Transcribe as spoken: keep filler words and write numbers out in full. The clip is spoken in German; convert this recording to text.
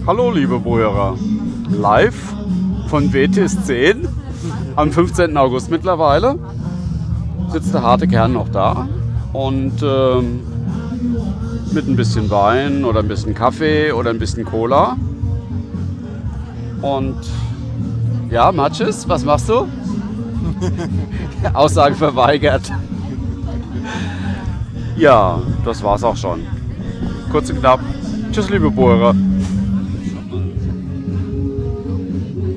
Hallo liebe Zuhörer, live von W T S zehn am fünfzehnten August mittlerweile sitzt der harte Kern noch da und ähm, mit ein bisschen Wein oder ein bisschen Kaffee oder ein bisschen Cola und ja, Matches, was machst du? Aussage verweigert. Ja, das war's auch schon. Kurz und knapp. Tschüss liebe Zuhörer.